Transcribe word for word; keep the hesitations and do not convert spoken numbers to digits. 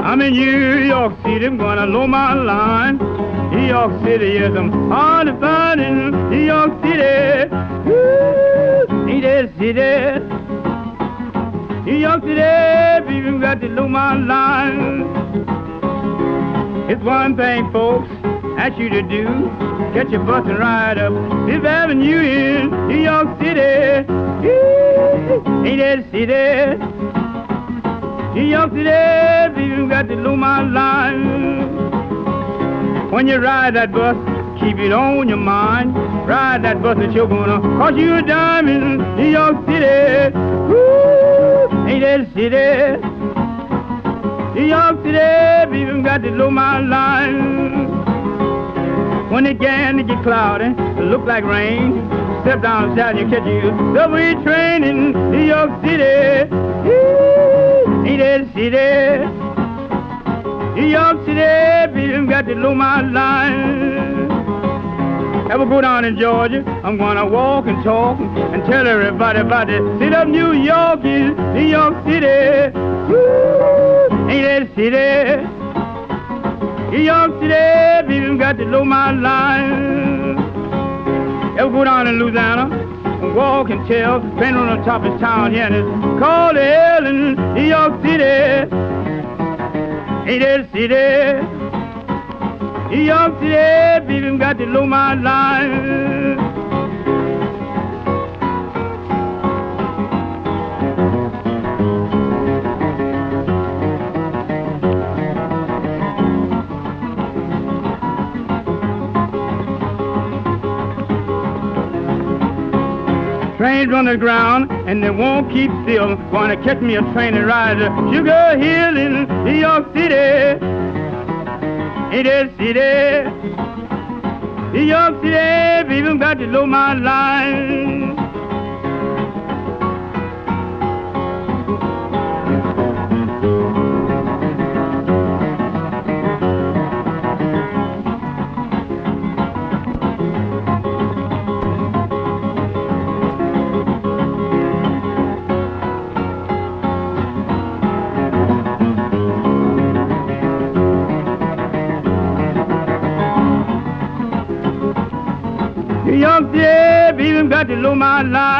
I'm in New York City, I'm gonna low my line. New York City, yes, I'm hard to find in New York City. Woo, ain't that city? New York City, people got to low my line. It's one thing, folks, ask you to do. Get your bus and ride up Fifth Avenue in New York City. Woo, ain't that city? New York City, people got to low my line. When you ride that bus, keep it on your mind. Ride that bus that you're gonna cost you a dime in New York City. Woo, ain't that city? New York City, people got to low my line. When it began to get cloudy, it look like rain. Step down south, you catch you subway train in New York City. Woo, ain't that city? New York City, people got to low my line. Ever go down in Georgia? I'm gonna walk and talk and tell everybody about the city of New York is New York City. Woo, ain't that city? New York City, people got to low my line. Ever go down in Louisiana? And walk and tell, been on the top of town here, and it's called hell in New York City. Ain't that city? New York City, people got to low my line. Trains on the ground and they won't keep still. Gonna catch me a train and ride to Sugar Hill in New York City. Ain't that city? New York City, people got to low my line. New York City, people got to low my line.